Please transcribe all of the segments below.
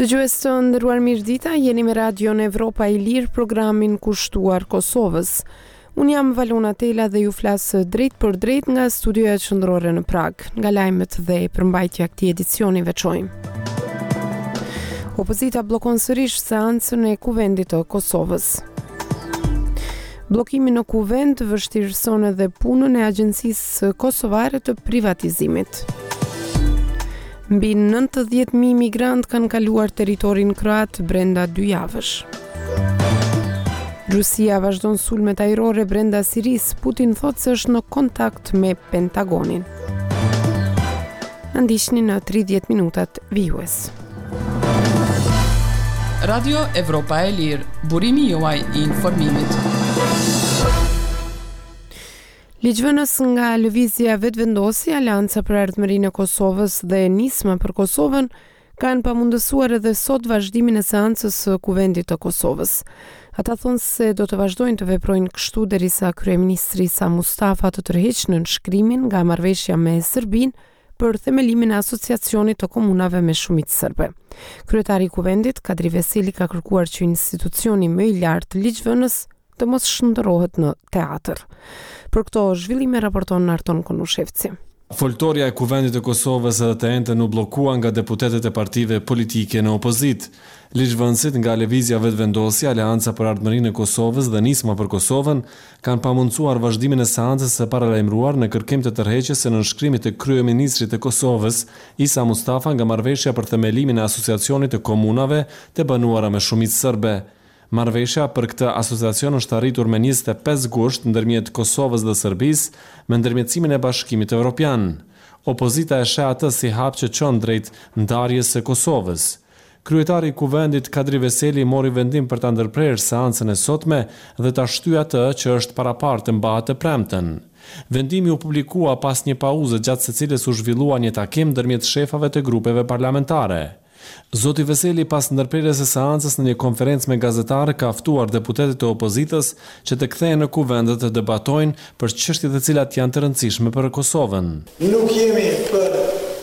Dëgjues të nderuar mirëdita, jeni me Radion Evropa i Lirë, programin kushtuar Kosovës. Unë jam Valona Tela dhe ju flas drejt për drejt nga studioja qendrore në Prag. Nga lajmet dhe përmbajtja këtij edicioni veçojmë. Opozita bllokon sërish seancën e Kuvendit të Kosovës. Bllokimi në Kuvend vështirëson edhe punën e Agjencisë Kosovare të Privatizimit. Mbi 90.000 migrant kanë kaluar territorin kroat brenda 2 javësh. Rusia vazhdon sulmet ajrore brenda Sirisë, Putin thotë se është në kontakt me Pentagonin. Ndiqni në 30 minutat vijues. Radio Evropa e Lirë, burimi juaj i informimit. Ligjvënës nga lëvizja vetvendosi, Aleanca për Ardhmërinë e Kosovës dhe Nisma për Kosovën kanë pamundësuar edhe sot vazhdimin e seancës së Kuvendit të Kosovës. Ata thonë se do të vazhdojnë të veprojnë kështu derisa kryeministri Sa Mustafa të tërheqë nënshkrimin nga marrëveshja me Serbinë për themelimin e asociacionit të komunave me shumicë serbe. Kryetari i Kuvendit, Kadri Veseli, ka kërkuar që institucioni më i lartë ligjvënës të mos shndërrohet në teatr. Për këto zhvillime raporton Arton Konushevci. Foltoria e Kuvendit të Kosovës edhe të ente u bllokua nga deputetët e partive politike në opozit. Ligjvënësit nga lëvizja vetëvendosja, Aleanca për Ardhmërinë e Kosovës dhe Nisma për Kosovën kanë pamundsuar vazhdimin e seancës së paralajmëruar në kërkim të tërheqjes së nënshkrimit të kryeministrit të Kosovës, Isa Mustafa, nga marrëveshja për themelimin e asociacionit të komunave të banuara me shumicë serbe. Marrëveshja për këtë asociacion është arritur me 25 gusht ndërmjet Kosovës dhe Serbisë me ndërmjetësimin e Bashkimit Evropian. Opozita e sheh atë si hap që çon drejt ndarjes së Kosovës. Kryetari i Kuvendit Kadri Veseli mori vendim për ta ndërprerë seancën e sotme dhe ta shtyi atë që është parapartë të mbahet të premten. Vendimi u publikua pas një pauze gjatë së cilës u zhvillua një takim ndërmjet shefave të grupeve parlamentare. Zoti Veseli pas ndërprerjes së seancës në një konferencë me gazetarë ka ftuar deputetët e opozitës që të kthehen në Kuvend dhe të debatojnë për çështjet e cilat janë të rëndësishme për Kosovën. Nuk jemi për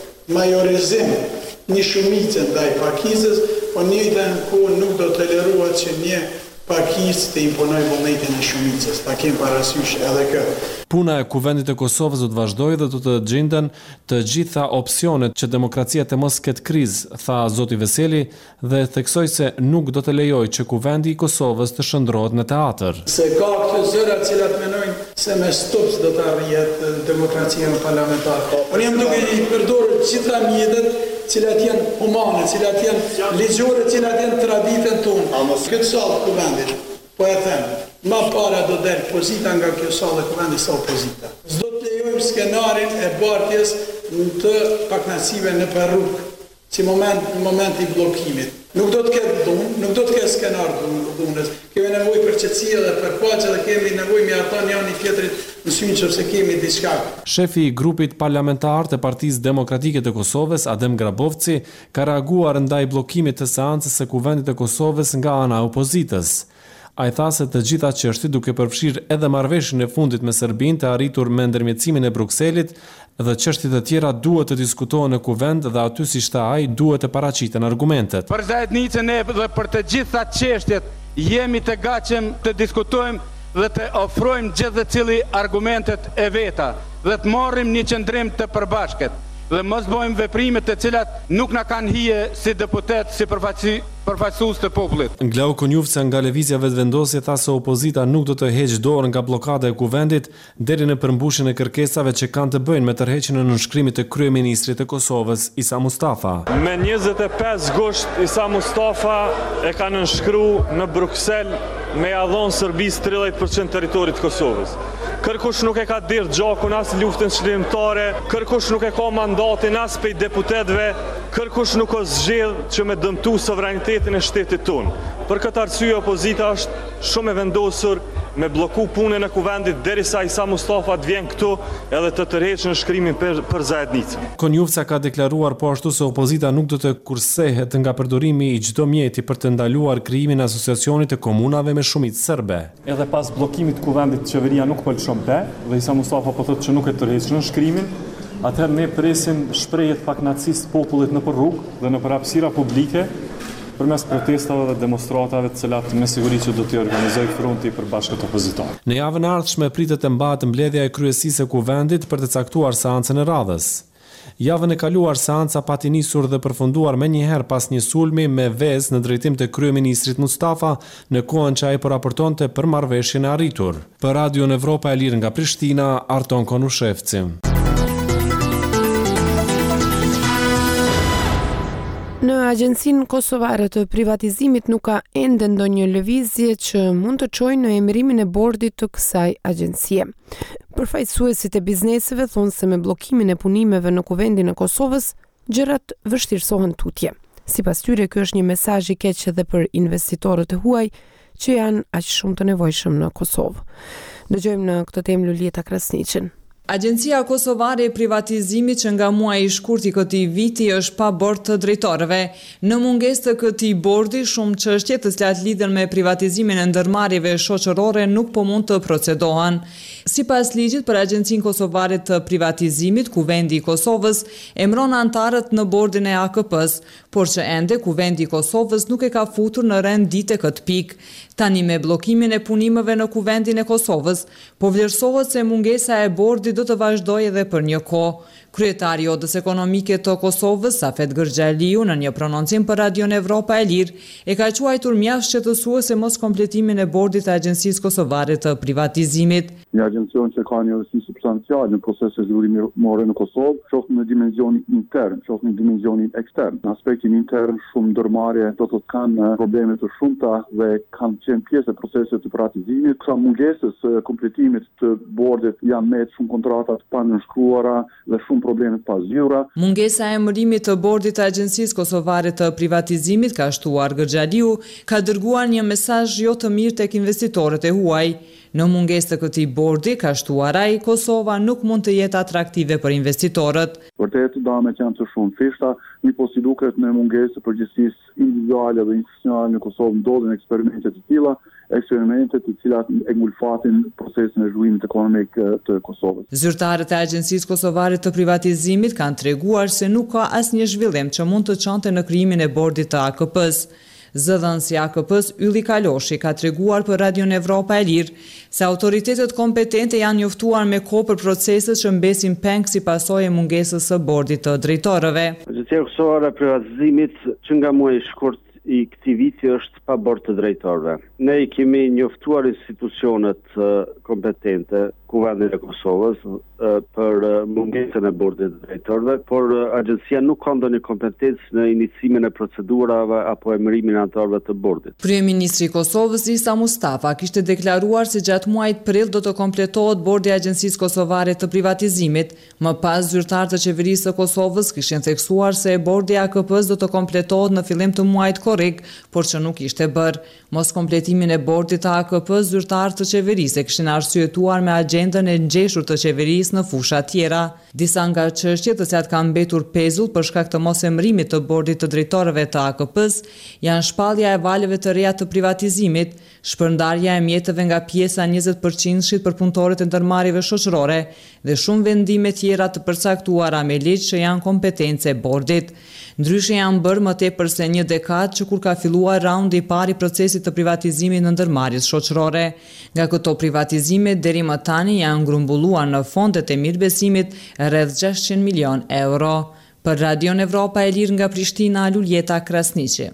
majorizim një shumicë ndaj pakicës, po në njëjtën kohë nuk do tolerohet që një pakicë të imponojë vullnetin e shumicës. Ta kemi parasysh edhe këtë. Puna e Kuvendit të Kosovës do të vazhdojë dhe do të gjenden të gjitha opsionet që demokracia të mos ketë krizë, tha zoti Veseli dhe theksoi se nuk do të lejojë që Kuvendi i Kosovës të shndrohet në teatr. Se ka këto zëra të cilat mendojnë se me stops do të arrihet demokracia parlamentare. Unë jam duke i përdorur gjitha mjetet cilat janë humane, cilat janë ligjore, cilat janë traditën tonë. Këtë sallë Kuvendit, po e them, ma para do del pozita nga kjo sallë e Kuvendit sa opozita. S'do të lejojmë skenarin e bartjes në të pakënaqësive në rrugë, si moment i bllokimit. Nuk do të ketë dhunë, nuk do të ketë skenar dhunës. Kemi nevojë për qetësi dhe për paqe dhe kemi nevojë me ata një tjetrit në sy nëse kemi diçka. Shefi i grupit parlamentar të Partisë Demokratike të Kosovës, Adem Grabovci, ka reaguar ndaj bllokimit të seancës së Kuvendit të Kosovës nga ana e opozitës. Ai tha se të gjitha çështjet duke përfshirë edhe marrëveshjen e fundit me Serbinë të arritur me ndërmjetësimin e Brukselit dhe çështjet e tjera duhet të diskutohen në Kuvend dhe aty si tha ai duhet të paraqiten argumentet. Për zajednicën dhe për të gjitha çështjet jemi të gatshëm të diskutojmë dhe të ofrojmë gjithë cili argumentet e veta dhe të marrim një qëndrim të përbashkët dhe mos bëjmë veprime të cilat nuk na kanë hije si deputet, si përfaqësues të popullit. Nglau Konjufca nga lëvizja vetëvendosje tha se opozita nuk do të heqë dorën nga bllokada e Kuvendit deri në përmbushjen e kërkesave që kanë të bëjnë me tërheqjen e nënshkrimit të kryeministrit të Kosovës Isa Mustafa. Me 25 gusht Isa Mustafa e ka nënshkruar në Bruksel me ia dhënë Serbisë 30% territorit të Kosovës. Kërkush nuk e ka dirë gjakun as luftën çlirimtare, kërkush nuk e ka mandatin as pej deputetëve, kërkush nuk o zgjedh që me dëmtu sovranitetin e shtetit tonë. Për këtë arsye opozita është shumë e vendosur me bloku punën e Kuvendit derisa Isa Mustafa të vjen këtu edhe të tërheqë nënshkrimin për zajednicën. Konjufca ka deklaruar po ashtu se opozita nuk do të kursehet nga përdorimi i çdo mjeti për të ndaluar krijimin e asociacionit të komunave me shumicë serbe. Edhe pas bllokimit të Kuvendit qeveria nuk po lëshon be dhe Isa Mustafa po thotë që nuk e tërheq nënshkrimin. atëherë ne presim shprehjet pak nacistë popullit nëpër rrugë dhe nëpër hapësira publike përmes protestave dhe demonstratave të cilat me siguri që do t'i organizoj fronti për bashkët opozitar. Në javën e ardhshme pritet të mbahet mbledhja e kryesisë së kuvendit për të caktuar seancën e radhës. Javën e kaluar seanca pati nisur dhe përfunduar menjëherë pas një sulmi me vezë në drejtim të kryeministrit Mustafa në kohën që ai po raportonte për marrëveshjen e arritur. Për Radion Evropa e Lirë nga Prishtina, Arton Konushevci. Në Agjencinë Kosovare të Privatizimit nuk ka ende ndonjë lëvizje që mund të çojë në emërimin e bordit të kësaj agjencie. Përfaqësuesit e bizneseve thonë se me bllokimin e punimeve në kuvendin e Kosovës, gjërat vështirësohen tutje. Sipas tyre, ky është një mesazh i keq edhe për investitorët e huaj që janë aq shumë të nevojshëm në Kosovë. Dëgjojmë në këtë temë Lulieta Krasniqin. Agjencia Kosovare e Privatizimit që nga muaji i shkurt i këtij viti është pa bord të drejtorëve. Në mungesë të këtij bordi, shumë çështje të cilat lidhen me privatizimin e ndërmarrjeve shoqërore nuk po mund të procedohen. Sipas ligjit për Agjencinë Kosovare të Privatizimit, Kuvendi i Kosovës emëron antarët në bordin e AKP-s, por që ende Kuvendi i Kosovës nuk e ka futur në rend dite këtë pikë. Tani me bllokimin e punimeve në Kuvendin e Kosovës, po vlerësohet se mungesa e bordit do të vazhdojë edhe për një kohë. Kryetari i Odës Ekonomike të Kosovës, Safet Gërxhaliu, në një prononcim për Radion Evropa e Lirë, e ka quajtur mjaft shqetësuese mos kompletimin e bordit të Agjencisë Kosovare të Privatizimit. Një agjencion që ka një rësi substancial në procesin e zhvillimore në Kosovë, qoftë në dimensionin intern, qoftë në dimensionin ekstern. Në aspektin intern, shumë ndërmarrje do të kanë probleme të shumta dhe kanë qenë pjesë e procesit të privatizimit. Kësa mungesës kompletimit të bordit janë me shumë kontratat pa nënshkruara dhe shumë probleme të pazgjura. Mungesa e emërimit të bordit të Agjencisë Kosovare të Privatizimit, ka shtuar Gërxhaliu, ka dërguar një mesazh jo të mirë tek investitorët e huaj. Në mungesë të këtij bordi, ka shtuar ai, Kosova nuk mund të jetë atraktive për investitorët. Vërtet damet janë të shumë fishta, po si duket në mungesë të përgjegjësisë individuale dhe institucionale në Kosovë ndodhen eksperimente të tilla, eksperimente të cilat e ngulfatin procesin e zhvillimit ekonomik të Kosovës. Zyrtarët e Agjencisë Kosovare të Privatizimit kanë treguar se nuk ka asnjë zhvillim që mund të çonte në krijimin e bordit të AKP-s. Zëdhënësi AKP-s Ylli Kaloshi ka treguar për Radion Evropa e Lirë se autoritetet kompetente janë njoftuar me kohë për proceset që mbesin peng si pasojë e mungesës së bordit të drejtorëve. Agjencia Kosovare e Privatizimit që nga muaji i shkurt i këtij viti është pa bord të drejtorëve. Ne i kemi njoftuar institucionet kompetente, Kuvendin e Kosovës, për mungesën e bordit të drejtorëve, por agjencia nuk ka ndonjë kompetencë në iniciimin e procedurave apo emërimin e anëtarëve të bordit. Kryeministri i Kosovës Isa Mustafa kishte deklaruar se gjatë muajit prill do të kompletohet bordi i Agjencisë Kosovare të Privatizimit. Më pas, zyrtarët e qeverisë së Kosovës kishin theksuar se bordi i AKP-s do të kompletohet në fillim të muajit korrik, por që nuk ishte bërë. Mos kompletimin e bordit të AKP-s, zyrtarët të qeverisë kishin arsyetuar me agjendën e ngjeshur të qeverisë në fusha tjera. Disa nga çështjet të cilat kanë mbetur pezull për shkak të mos emërimit të bordit të drejtorëve të AKP-s janë shpallja e valeve të reja të privatizimit, shpërndarja e mjeteve nga pjesa 20% për punëtorët e ndërmarrjeve shoqërore dhe shumë vendime tjera të përcaktuara me ligj që janë kompetencë e bordit. Ndryshe janë bërë më tepër se një dekadë që kur ka filluar raundi i parë i procesit të privatizimit në ndërmarrjes shoqërore. Nga këto privatizime deri më tani janë grumbulluar në fondet e mirëbesimit rreth 600 milion euro. Për Radion Evropa e Lirë nga Prishtina, Lulieta Krasniqi.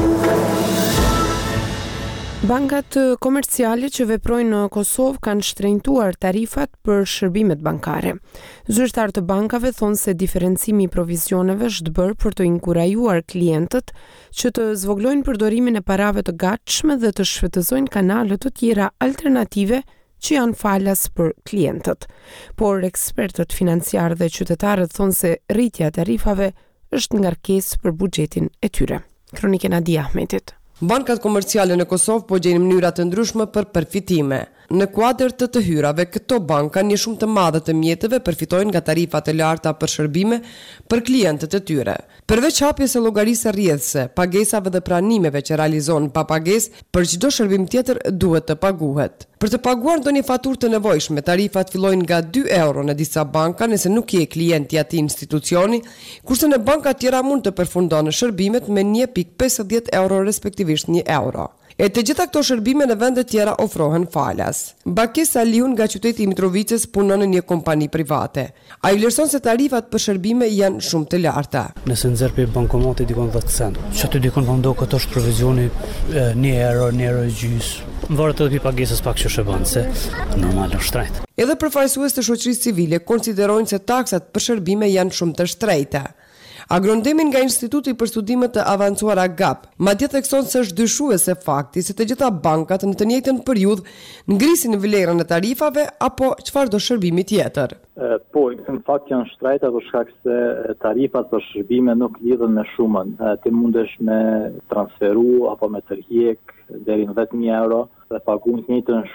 Bankat komerciale që veprojnë në Kosovë kanë shtrenjtuar tarifat për shërbimet bankare. Zyrtarët të bankave thonë se diferencimi i provizioneve është bërë për të inkurajuar klientët që të zvoglojnë përdorimin e parave të gatshme dhe të shfrytëzojnë kanale të tjera alternative që janë falas për klientët. Por ekspertët financiarë dhe qytetarët thonë se rritja e tarifave është ngarkesë për buxhetin e tyre. Kronikën Adi Ahmetit. Bankat komerciale në Kosovë po gjejnë mënyra të ndryshme për përfitime. në kuadër të hyrave, këto banka një shumë të madhe të mjeteve përfitojnë nga tarifat e larta për shërbime për klientët e tyre. Përveç hapjes së llogarisë rrjedhëse, pagesave dhe pranimeve që realizon pa pagesë, për çdo shërbim tjetër duhet të paguhet. Për të paguar ndonjë faturë të nevojshme, tarifat fillojnë nga 2 euro në disa banka nëse nuk je klient i atij institucioni, kurse në banka tjera mund të përfundon shërbimet me 1.50 euro respektivisht 1 euro. E të gjitha këto shërbime në vende tjera ofrohen falas. Bakes Aliun nga qyteti i Mitrovicës punon në një kompani private. Ai vlerëson se tarifat për shërbime janë shumë të larta. Nëse nxjerr pe bankomati dikon 10 cent, që aty dikon po ndo këto është provizioni 1 euro, 1 euro e gjys. Varet edhe pagesës pak që shëbën, se normal është shtrejt. Edhe përfaqësues të shoqërisë civile konsiderojnë se taksat për shërbime janë shumë të shtrejta. Agrondemin nga Instituti për Studimet të Avancuara GAP, madje thekson se është dyshuese fakti se të gjitha bankat në të njëjtën periudhë ngrisin vlerën e tarifave apo çfarëdo shërbimi tjetër. Po, në fakt janë shtrejta për shkak se tarifat për shërbime nuk lidhen me shumën. Ti mundesh me transferu apo me tërhiq deri në 10.000 euro dhe pagu në njëjtën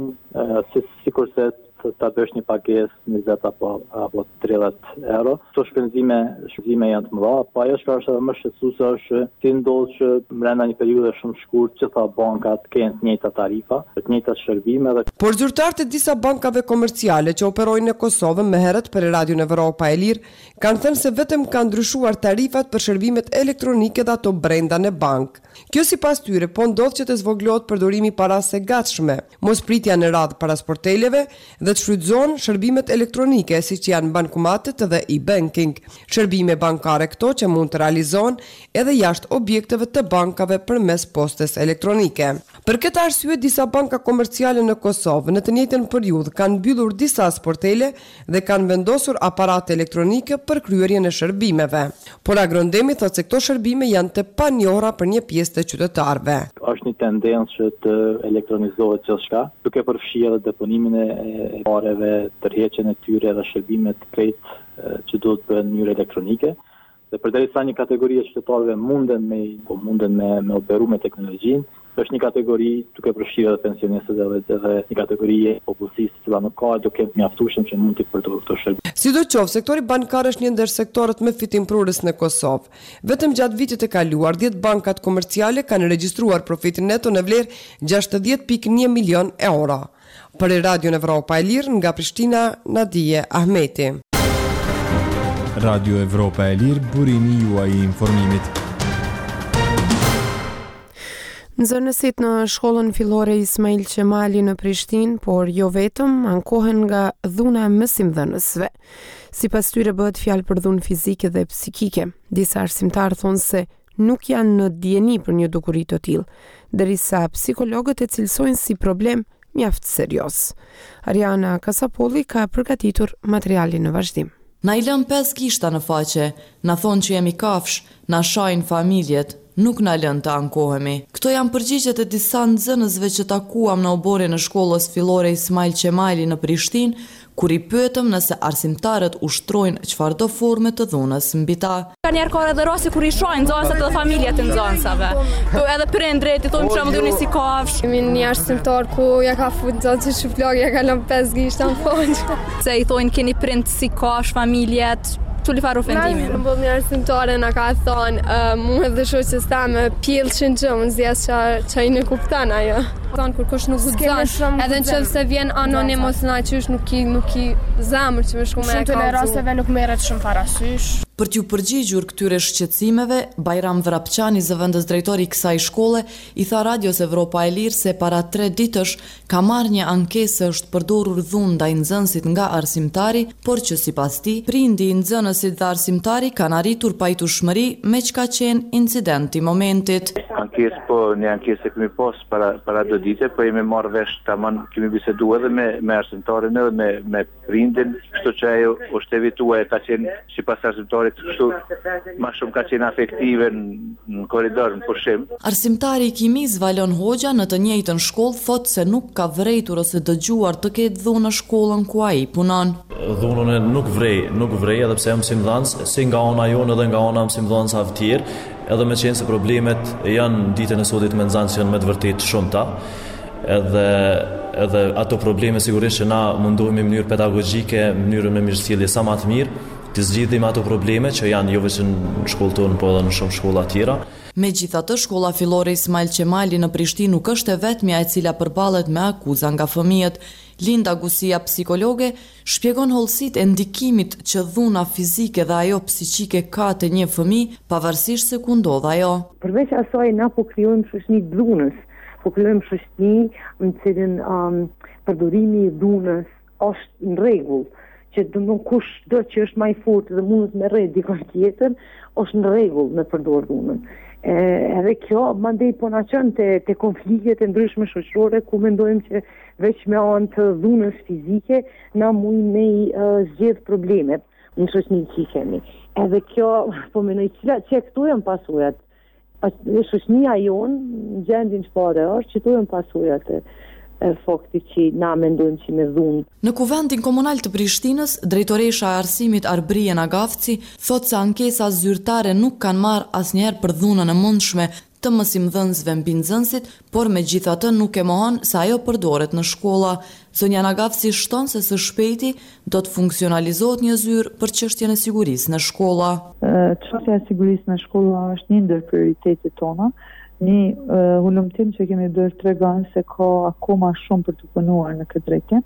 shumë sikurse ta bësh një pagesë 20 apo 30 euro. Këto shpenzime janë të mëdha, po ajo që është edhe më shqetësuese është ti ndodh që brenda një periudhe shumë shkurtë që ta bankat kanë të njëjta tarifa, të njëjta shërbime dhe por zyrtarët e disa bankave komerciale që operojnë në Kosovë më herët për Radion Evropa e Lirë kanë thënë se vetëm kanë ndryshuar tarifat për shërbimet elektronike dhe ato brenda në bank. Kjo sipas tyre po ndodh që të zvoglohet përdorimi i parave gatshme, mospritja në radhë para sporteleve dhe të shfrytëzohen shërbimet elektronike siç janë bankomatet dhe e-banking, shërbime bankare këto që mund të realizohen edhe jashtë objekteve të bankave përmes postës elektronike. Për këtë arsye disa banka komerciale në Kosovë në të njëjtën periudhë kanë mbyllur disa sportele dhe kanë vendosur aparate elektronike për kryerjen e shërbimeve. Por Agrondemi thotë se këto shërbime janë të panjohura për një pjesë të qytetarëve. Është një tendencë që të elektronizohet gjithçka, duke përfshirë deponimin e pareve, tërheqjen e tyre dhe shërbimet krejt që duhet bëhen në mënyrë elektronike. Dhe përderisa një kategori e qytetarëve munden me operu me teknologjinë, është një kategori duke përfshirë edhe pensionistët edhe një kategori e popullsisë që nuk ka duke mjaftueshëm që mund të përdorë këto shërbime. Sidoqoftë, sektori bankar është një ndër sektorët më fitimprurës në Kosovë. Vetëm gjatë vitit të kaluar, 10 bankat komerciale kanë regjistruar profitin neto në vlerë 60.1 milion euro. Për Radion Evropa e Lirë nga Prishtina, Nadije Ahmeti. Radio Evropa e Lirë, burimi juaj i informimit. Nxënësit në shkollën fillore Ismail Qemali në Prishtinë, por jo vetëm, ankohen nga dhuna e mësimdhënësve. Sipas tyre bëhet fjalë për dhunë fizike dhe psikike. Disa arsimtarë thonë se nuk janë në dieni për një dukuri të tillë, derisa psikologët e cilësojnë si problem mjaft serioz. Ariana Kasapolli ka përgatitur materialin në vazhdim. Na i lëm 5 gishta në faqe, na thonë që jemi kafsh, na shajnë familjet, nuk na lën të ankohemi. Këto janë përgjigjet e disa nxënësve që takuam në oborrin e shkollës fillore Ismail Qemali në Prishtinë, kur i pyetëm nëse arsimtarët ushtrojnë çfarëdo forme të dhunës mbi ta. Ka njerë ka edhe rasti kur i shojnë nxënësat dhe familjet e nxënësave. Edhe prindrit i thonë për shembull duni si kafsh. Kemi një arsimtar ku ja ka futur nxënësi shuflog, ja ka lënë 5 gishta në faqe. Se i thonë keni prind si kafsh familjet. Çuli farë ofendimin. Në një arsimtare na ka thonë mu edhe shoqës tame pjellshin gjëmë, zjes që i në kuptan ajo. Thonë kur kush nuk gudzon, edhe në qëfë se vjen anonimos në qysh nuk i zamër që me shku me e kalzu. Shumë të në rasteve nuk merret shumë parasysh. Për t'ju përgjigjur këtyre shqetësimeve, Bajram Vrapçani, zëvendës drejtori i kësaj shkolle, i tha Radios Evropa e Lirë se para 3 ditësh ka marrë një ankesë se është përdorur dhunë ndaj nxënësit nga arsimtari, por që sipas tij, prindi i nxënësit dhe arsimtari kanë arritur pajtueshmëri me çka qenë incidenti i momentit. Një ankesë kemi pas para 2 ditë, po jemi marrë vesh tamam, kemi biseduar edhe me arsimtarin edhe me prindin, kështu që ajo është evituar, ka qenë sipas arsimtarit kështu ma shumë ka qenë afektive në korridor, në pushim. Arsimtari i kimis Valon Hoxha në të njëjtën shkollë thotë se nuk ka vrejtur ose dëgjuar të ketë dhunë në shkollën ku ai punon. Dhunën nuk vrej edhe pse jam mësimdhënës, si nga ana jonë edhe nga ana mësimdhënësve të tjerë, edhe me qenë se problemet janë ditën e sodit me nxënës janë me të vërtetë shumëta. edhe ato probleme sigurisht që na mundohemi në mënyrë pedagogjike, në mënyrën me mirësjellje sa më të mirë, të zgjidhim ato probleme që janë jo vetëm në shkollën tonë, por edhe në shumë shkolla tjera. Megjithatë, shkolla fillore Ismail Qemali në Prishtinë nuk është e vetmja e cila përballet me akuza nga fëmijët. Linda Gusia, psikologe, shpjegon hollësitë e ndikimit që dhuna fizike dhe ajo psiqike ka te një fëmijë, pavarësisht se ku ndodh ajo. Përveç asaj, na po krijojmë shoqëni dhunës, po krijojmë shoqëni në cilën përdorimi i dhunës është në rregull, që do kush do që është më i fortë dhe mund të merret dikon tjetër, është në rregull me përdor dhunën. Edhe kjo mandej po na çon te konfliktet e ndryshme shoqërore ku mendojmë që veç me anë të dhunës fizike na mund me zgjedh problemet në shoqërinë që kemi. Edhe kjo po mendoj që këtu janë pasojat. Shoqënia jonë në gjendjen çfarë është, që këtu janë pasojat e faktit që na mendojmë që me dhunë. Në Kuvendin Komunal të Prishtinës, drejtoresha e arsimit Arbrije Nagafci thotë se ankesa zyrtare nuk kanë marrë asnjëherë për dhunën e mundshme të mësimdhënësve mbi nxënësit, por megjithatë nuk e mohon se ajo përdoret në shkolla. Zonja Nagafci shton se së shpejti do të funksionalizohet një zyrë për çështjen e sigurisë në shkolla. Çështja e sigurisë në shkolla është një ndër prioritetet tona. Një hulumtim që kemi bërë tregon se ka akoma shumë për të punuar në këtë drejtim.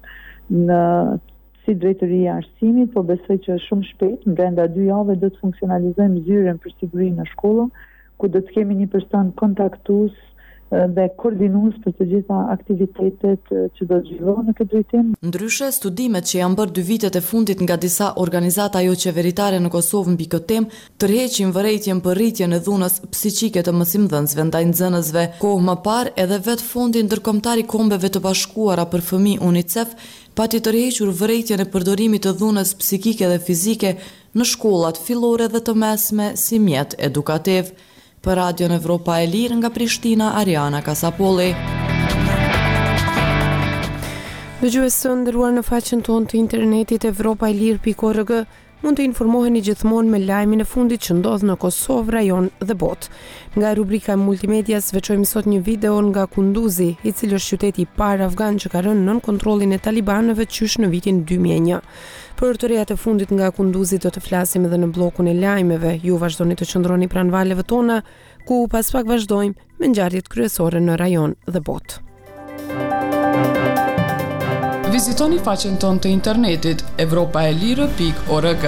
Si drejtoria e arsimit, po besoj që shumë shpejt, brenda 2 javëve do të funksionalizojmë zyrën për sigurinë në shkolla, ku do të kemi një person kontaktues dhe koordinues për të gjitha aktivitetet që do të zhvillohen në këtë drejtim. Ndryshe, studimet që janë bërë 2 vitet e fundit nga disa organizata jo qeveritare në Kosovë mbi këtë temë tërheqin vërejtjen për rritjen e dhunës psiqike të mësimdhënësve ndaj nxënësve. Kohë më parë, edhe vetë Fondi Ndërkombëtar i Kombeve të Bashkuara për Fëmijë UNICEF pati tërhequr vërejtjen e përdorimit të dhunës psikike dhe fizike në shkollat fillore dhe të mesme si mjet edukativ. Për Radion Evropa e Lirë nga Prishtina, Ariana Kasapolli. Dëgjues të nderuar, në faqen tonë të internetit evropaelir.org mund të informoheni gjithmonë me lajmin e fundit që ndodh në Kosovë, rajon dhe botë. Nga rubrika e multimedias veçojmë sot një video nga Kunduzi, i cili është qyteti i parë afgan që ka rënë nën kontrollin e talibanëve qysh në vitin 2001. Për të rejat e fundit nga Kunduzi do të flasim edhe në blokun e lajmeve. Ju vazhdoni të qëndroni pranë valeve tona, ku pas pak vazhdojmë me ngjarjet kryesore në rajon dhe botë. Vizitoni faqen tonë të internetit evropaelire.org.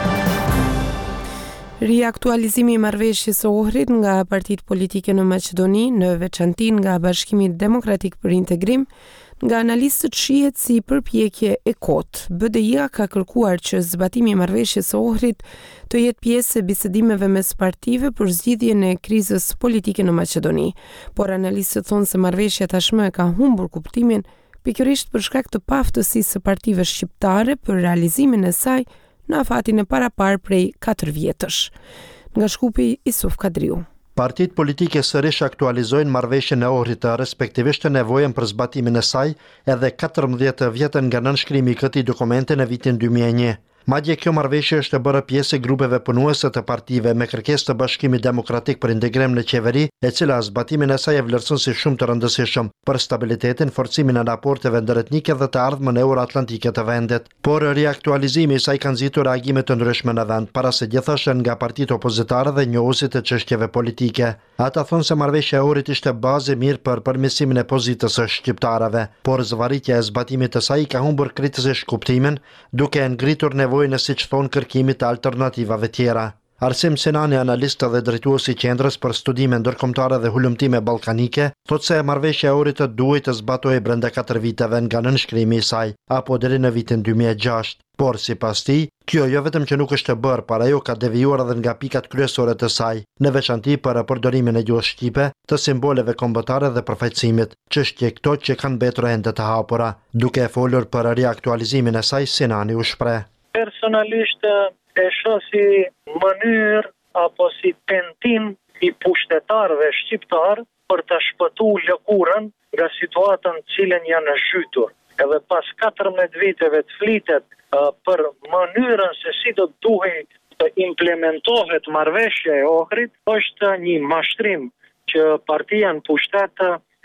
Riaktualizimi i marrëveshjes së Ohrit nga partitë politike në Maqedoni, në veçanti nga Bashkimi Demokratik për Integrim, nga analistët shihet si përpjekje e kotë. BDI-a ka kërkuar që zbatimi i marrëveshjes së Ohrit të jetë pjesë e bisedimeve mes partive për zgjidhjen e krizës politike në Maqedoni. Por analistët thonë se marrëveshja tashmë ka humbur kuptimin, pikërisht për shkak të paaftësisë së partive shqiptare për realizimin e saj në afatin e parapar prej 4 vjetësh. Nga Shkupi, Isuf Kadriu. Partitë politike sërish aktualizojnë marrëveshjen e Ohrit, respektivisht nevojën për zbatimin e saj edhe 14 vjetën nga nënshkrimi i këtij dokumenti në vitin 2001. Madje kjo marrëveshje është bërë pjesë e grupeve punuese të partive me kërkesë të Bashkimit Demokratik për Integrim në qeveri, e cila zbatimin e saj e vlerëson si shumë të rëndësishëm për stabilitetin, forcimin e raporteve ndëretnike dhe të ardhmën euroatlantike të vendit. Por riaktualizimi i saj ka nxitur reagime të ndryshme në vend, para se gjithashtu nga partitë opozitare dhe njohuesit të çështjeve politike. Ata thonë se marrëveshja e Ohrit ishte bazë mirë për përmirësimin e pozitës së shqiptarëve, por zvarritja e zbatimit të saj ka humbur kritikisht kuptimin, duke ngritur nevojën e siç thon kërkimit të alternativave tjera. Arsim Senani, analist dhe drejtuesi i Qendrës për Studime Ndërkombëtare dhe Hulumtime Ballkanike, thotë se marrëveshja e Ohrit duhet të zbatohej brenda 4 viteve nga nënshkrimi i saj, apo deri në vitin 2006. Por sipas tij, kjo jo vetëm që nuk është bërë, por ajo ka devijuar edhe nga pikat kryesore të saj, në veçanti për përdorimin e gjuhës shqipe, të simboleve kombëtare dhe përfaqësimit, çështje këto që kanë mbetur ende të hapura. Duke folur për riaktualizimin e saj, Senani u shpreh. Personalisht e shoh si mënyrë apo si tentim i pushtetarëve shqiptar për të shpëtuar lëkurën nga situata në cilën janë zhytur. Edhe pas 14 viteve të flitet për mënyrën se si do duhej të implementohet marrëveshja e Ohrit, është një mashtrim që partia në pushtet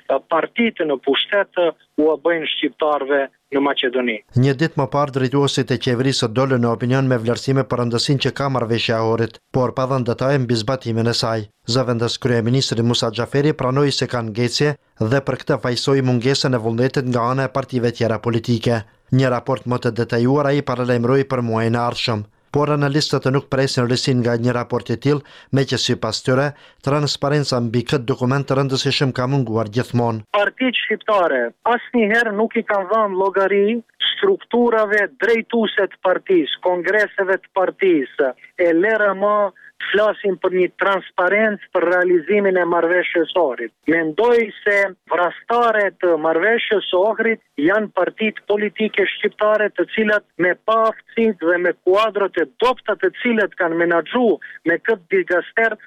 partitë në pushtet u bëjnë shqiptarëve në Maqedoni. Një ditë më parë drejtuesit e qeverisë dolën në opinion me vlerësime për rëndësinë që ka marrëveshja e orit, por pa dhënë detaje mbi zbatimin e saj. Zëvendës kryeministri Musa Xhaferi pranoi se kanë ngecje dhe për këtë fajsoi mungesën e vullnetit nga ana e partive tjera politike. Një raport më të detajuar ai paralajmëroi për muajin e ardhshëm, por analistët nuk presin rësin nga një raport i tillë, meqë sipas tyre, transparenca mbi këtë dokument rëndësishëm ka munguar gjithmonë. Partitë shqiptare asnjëherë nuk i kanë dhënë llogari strukturave drejtuese të partisë, kongreseve të partisë, e LRM flasim për një transparencë për realizimin e marrëveshjes së Ohrit. Mendoj se vrastare të marrëveshjes së Ohrit janë partitë politike shqiptare të cilat me pa aftësitë dhe me kuadrot e dobta të cilët kanë menaxhuar me këtë digaster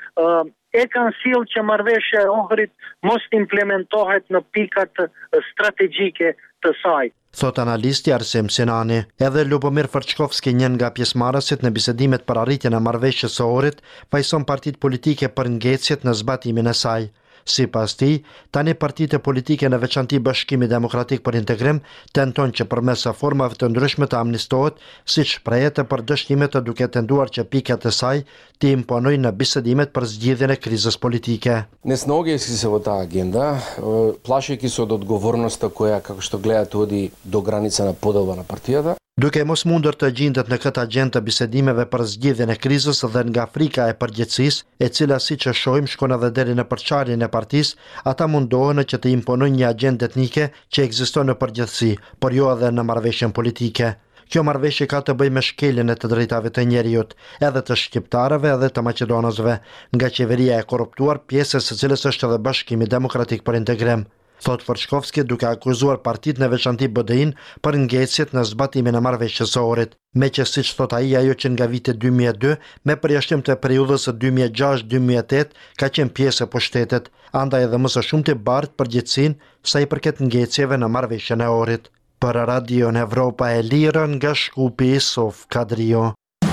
e kanë sjellë që marrëveshja e Ohrit mos implementohet në pikat strategjike të saj. Thot analisti Arsim Sinani. Edhe Lubomir Fërçkovski, një nga pjesëmarrësit në bisedimet për arritjen e marrëveshjes së Ohrit, fajson partitë politike për ngecjet në zbatimin e saj. Sipas tij, tani partitë politike në veçanti Bashkimi Demokratik për Integrim tenton që përmes formave të ndryshme të amnistohet, siç shprehet për dështimet të duke tenduar që pikat e saj të imponojnë në bisedimet për zgjidhjen e krizës politike. Несногејски се во таа агенда, плашејќи се од одговорноста која, како што гледате, оди до граница на поделба на партијата. Duke mos mundur të gjendet në këtë agjendë të bisedimeve për zgjidhjen e krizës dhe nga frika e përgjegjësisë, e cila siç e shohim shkon edhe deri në përçarjen e partisë, ata mundohen që të imponojnë një agjendë etnike që ekziston në përgjithësi, por jo edhe në marrëveshjen politike. Kjo marrëveshje ka të bëjë me shkeljen e të drejtave të njerëzit, edhe të shqiptarëve edhe të maqedonësve, nga qeveria e korruptuar, pjesë së cilës është edhe Bashkimi Demokratik për Integrim. Thot Fërçkovski, duke akuzuar partitë në veçanti BDI-n për ngecjet në zbatimin e marrëveshjes së Ohrit, meqë siç thot ai, ajo që nga viti 2002 me përjashtim të periudhës së 2006-2008 ka qenë pjesë e pushtetit, andaj edhe më së shumti bart përgjegjësinë sa i përket ngecjeve në marrëveshjen e Ohrit. Për Radio Evropa e Lirë nga Shkupi, Sof Kadrio.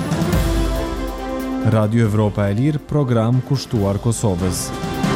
Radio Evropa e Lirë, program kushtuar Kosovës.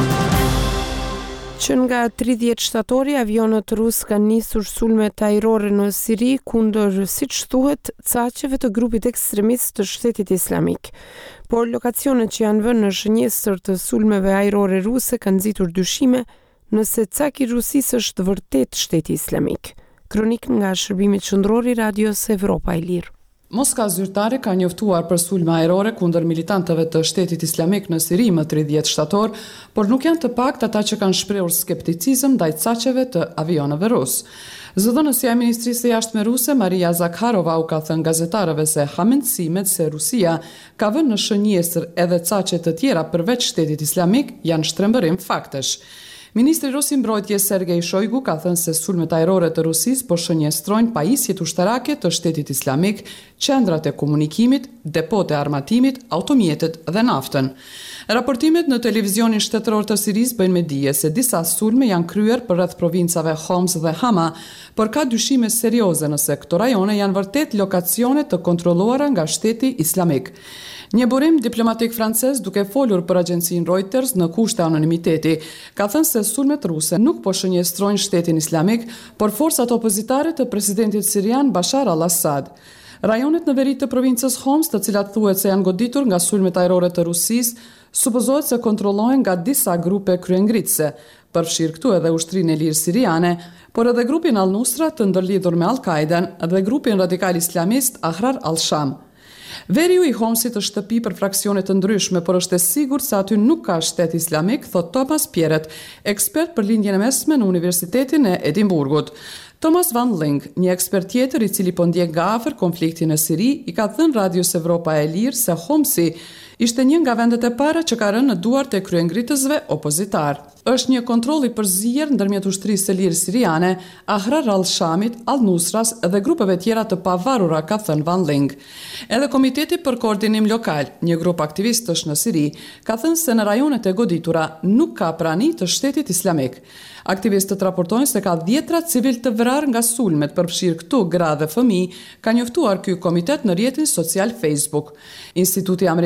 Që nga 30 shtatori, avionët rus kanë nisur sulme ajrore në Siri kundër, siç thuhet, caqeve të grupit ekstremist të Shtetit Islamik. Por lokacionet që janë vënë në shënjestër të sulmeve ajrore ruse kanë nxitur dyshime nëse caki i Rusisë është vërtet Shteti Islamik. Kronik nga shërbimi qendror i Radios Evropa e Lirë. Moska zyrtare ka njoftuar për sulme ajrore kundër militantëve të Shtetit Islamik në Siri më 30 shtator, por nuk janë të paktë ata që kanë shprehur skepticizëm ndaj caqeve të avionëve rus. Zëdhënësia e Ministrisë së Jashtme ruse, Maria Zakharova, u ka thënë gazetarëve se hamendësimet se Rusia ka vënë në shënjestër edhe caqe të tjera përveç Shtetit Islamik janë shtrembërim faktesh. Ministri rus i mbrojtjes Sergej Shoigu ka thënë se sulmet ajrore të Rusisë po shënjestrojnë pajisjet ushtarake të Shtetit Islamik, qendrat e komunikimit, depote e armatimit, automjetet dhe naftën. Raportimet në televizionin shtetëror të Sirisë bëjnë me dije se disa sulme janë kryer për rreth provincave Homs dhe Hama, por ka dyshime serioze nëse këto rajone janë vërtet lokacione të kontrolluara nga Shteti Islamik. Një burim diplomatik francez, duke folur për agjencinë Reuters në kushte anonimiteti, ka thënë se sulmet ruse nuk po shënjestrojnë Shtetin Islamik, por forcat opozitare të presidentit sirian Bashar al-Assad. Rajonet në veri të provincës Homs, të cilat thuhet se janë goditur nga sulmet ajrore të Rusisë, supozohet se kontrollohen nga disa grupe kryengritëse, përfshirë këtu edhe Ushtrinë e Lirë Siriane, por edhe grupin Al-Nusra të ndërlidhur me Al-Qaiden dhe grupin radikal islamist Ahrar al-Sham. Veriu i Homsit është shtëpi për fraksione të ndryshme, por është e sigurt se aty nuk ka shtet islamik, thot Thomas Pierret, ekspert për lindjen e mesme në Universitetin e Edimburgut. Thomas Van Ling, një ekspert tjetër i cili po ndjek nga afër konfliktin në Siri, i ka thënë Radios Evropa e Lirë se Homsi ishte një nga vendet e para që ka rënë në duart e kryengritësve opozitar. Është një kontroll i përzier ndërmjet ushtrisë së lirë siriane, Ahrar al-Shamit, Al-Nusras dhe grupeve tjera të pavarura, ka thënë Van Ling. Edhe Komiteti për Koordinim Lokal, një grup aktivistësh në Siri, ka thënë se në rajonet e goditura nuk ka prani të Shtetit Islamik. Aktivistët raportojnë se ka 10 civil të vrarë nga sulmet, përfshirë këtu gra dhe fëmijë, ka njoftuar ky komitet në rrjetin social Facebook. Instituti Amerikan për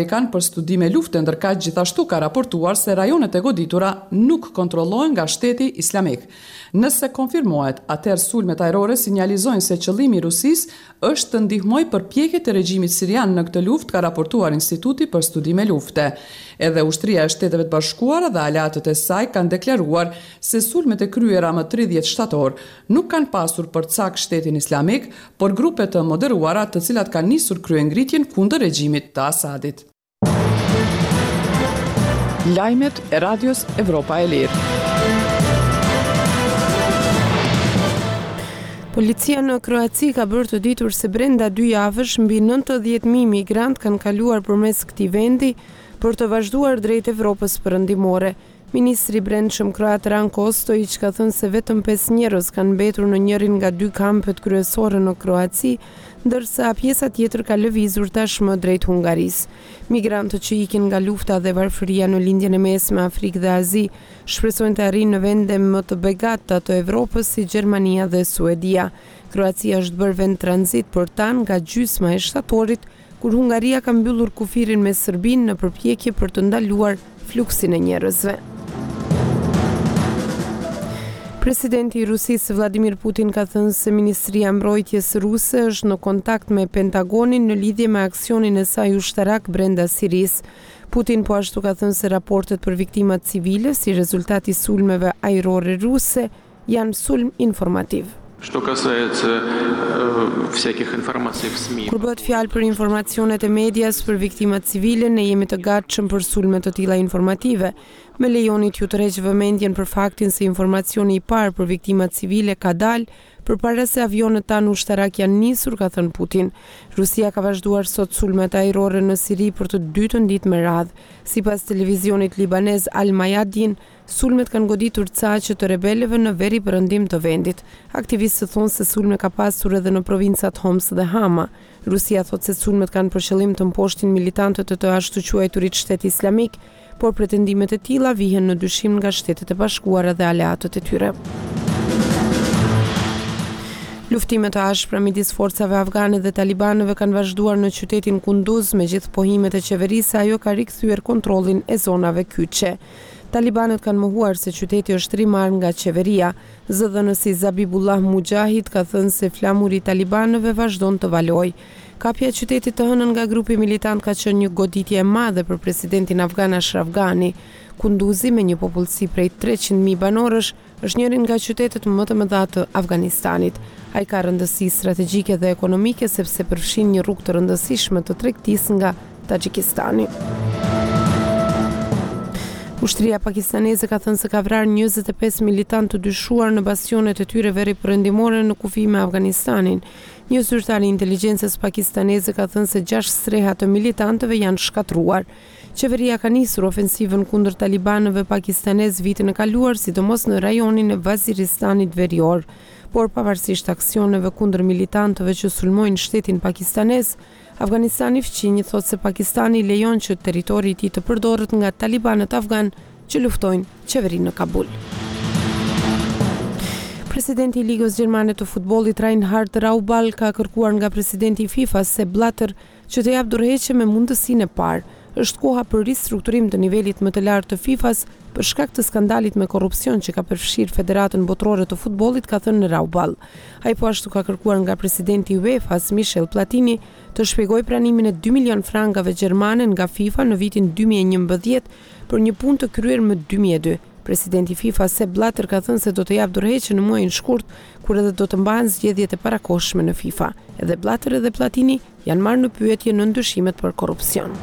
studime lufte, ndërkaq gjithashtu ka raportuar se rajonet e goditura nuk kontrollohen nga Shteti Islamik. Nëse konfirmohet, atëherë sulmet ajrore sinjalizojnë se qëllimi i Rusisë është të ndihmojë përpjekjet e regjimit sirian në këtë luftë, ka raportuar Instituti për Studime Lufte. Edhe Ushtria e Shteteve të Bashkuara dhe aleatët e saj kanë deklaruar se sulmet e kryera më 30 shtator nuk kanë pasur përcak Shtetin Islamik, por grupe të moderuara të cilat kanë nisur kryengritjen kundër regjimit të Asadit. Lajmet e Radios Evropa e Lirë. Policia në Kroaci ka bërë të ditur se brenda 2 javësh mbi 90.000 migrant kanë kaluar përmes këtij vendi për të vazhduar drejt Evropës perëndimore. Ministri i Brendshëm kroat Ranko Ostojić ka thënë se vetëm 5 njerëz kanë mbetur në njërin nga 2 kampet kryesore në Kroaci, ndërsa pjesa tjetër ka lëvizur tashmë drejt Hungarisë. Migrantët që ikin nga lufta dhe varfëria në lindjen e mesme Afrikë dhe Azi shpresojnë të arrijnë në vende më të begata të Evropës si Gjermania dhe Suedia. Kroacia është bërë vend tranzit për tan nga gjysma e shtatorit, kur Hungaria ka mbyllur kufirin me Serbinë në përpjekje për të ndaluar fluksin e njerëzve. Presidenti i Rusisë Vladimir Putin ka thënë se Ministria e Mbrojtjes ruse është në kontakt me Pentagonin në lidhje me aksionin e saj ushtarak brenda Sirisë. Putin po ashtu ka thënë se raportet për viktimat civile si rezultat i sulmeve ajrore ruse janë sulm informativ. Что касается всяких информаций в СМИ. Kur bëhet fjalë për informacionet e medias për viktimat civile, ne jemi të gatshëm për sulme të tilla informative. Me lejoni t'ju tërheq vëmendjen për faktin se informacioni i parë për viktimat civile ka dalë përpara se avionët tanë ushtarak janë nisur, ka thënë Putin. Rusia ka vazhduar sot sulmet ajrore në Siri për të dytën ditë me radhë. Sipas televizionit libanez Al Mayadin, sulmet kanë goditur caqe të rebelëve në veri perëndim të vendit. Aktivistët thonë se sulme ka pasur edhe në provincat Homs dhe Hama. Rusia thotë se sulmet kanë për qëllim të mposhtin militantët të ashtu quajturit Shteti Islamik, por pretendimet e tilla vihen në dyshim nga Shtetet e Bashkuara dhe aleatët e tyre. Luftimet e ashpra midis forcave afgane dhe talibanëve kanë vazhduar në qytetin Kunduz, megjithë pohimet e qeverisë ajo ka rikthyer kontrollin e zonave kyçe. Talibanët kanë mohuar se qyteti është rimarrë nga qeveria. Zëdhënësi Zabibullah Mujahid ka thënë se flamuri i talibanëve vazhdon të valojë. Kapja e qytetit të hënën nga grupi militant ka qenë një goditje e madhe për presidentin afgan Ashraf Ghani. Kunduzi, me një popullsi prej 300.000 banorësh, është njërin nga qytetet më të mëdha të Afganistanit. Ai ka rëndësi strategjike dhe ekonomike sepse përfshin një rrugë të rëndësishme të tregtisë nga Tagjikistani. Ushtria pakistaneze ka thënë se ka vrarë 25 militantë të dyshuar në bastionet e tyre veri perëndimore në kufi me Afganistanin. Një zyrtar i inteligjencës pakistaneze ka thënë se 6 streha të militantëve janë shkatruar. Qeveria ka nisur ofensivën kundër talibanëve pakistanez vitin e kaluar, sidomos në rajonin e Vaziristanit verior. Por pavarësisht aksioneve kundër militantëve që sulmojnë shtetin pakistanez, Afganistani fqinjë thotë se Pakistani lejon që territori i tij të përdoret nga talibanët afgan që luftojnë qeverinë në Kabul. Presidenti i Ligës Gjermane të futbollit Reinhard Raubal ka kërkuar nga presidenti i FIFA Sepp Blatter që të japë dorëheqje me mundësinë e parë. Është koha për ristrukturim të nivelit më të lartë të FIFA-s për shkak të skandalit me korrupsion që ka përfshirë Federatën Botërore të Futbollit, ka thënë Raubal. Ai po ashtu ka kërkuar nga presidenti i UEFA-s Michel Platini të shpjegojë pranimin e 2 milion frankave gjermane nga FIFA në vitin 2011 për një punë të kryer më 2002. Presidenti i FIFA Sepp Blatter ka thënë se do të japë dorëheqje në muajin shkurt, kur edhe do të mbahen zgjedhjet e parakohshme në FIFA. Edhe Blatter edhe Platini janë marrë në pyetje në ndyshimet për korrupsion.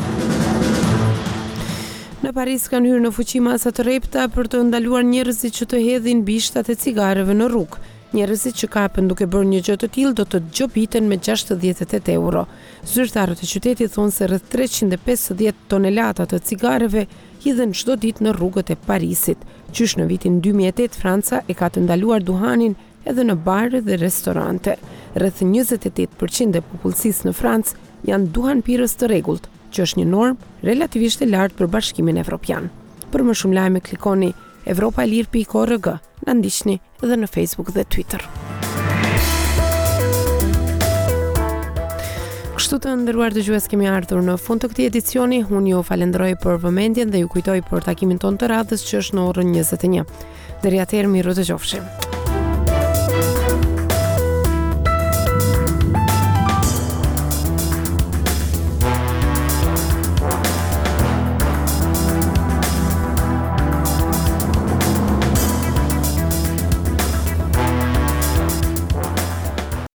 Në Paris kanë hyrë në fuqi masa të rrepta për të ndaluar njerëzit që të hedhin bishtat e cigareve në rrugë. Njerëzit që kapen duke bërë një gjë të tillë do të gjobiten me 68 euro. Zyrtarët e qytetit thonë se rreth 350 tonelata të cigareve hidhen çdo ditë në rrugët e Parisit. Qysh në vitin 2008 Franca e ka të ndaluar duhanin edhe në bare dhe restorante. Rreth 28% e popullsisë në Francë janë duhanpirës të rregullt, që është një normë relativisht e lartë për Bashkimin Evropian. Për më shumë lajme klikoni europaelir.org, na ndiqni edhe në Facebook dhe Twitter. Kështu të nderuar dëgjues, kemi ardhur në fund të këtij edicioni. Unë ju falenderoj për vëmendjen dhe ju kujtoj për takimin tonë të radhës që është në orën 21. Deri atëherë, miru dëgjofshim.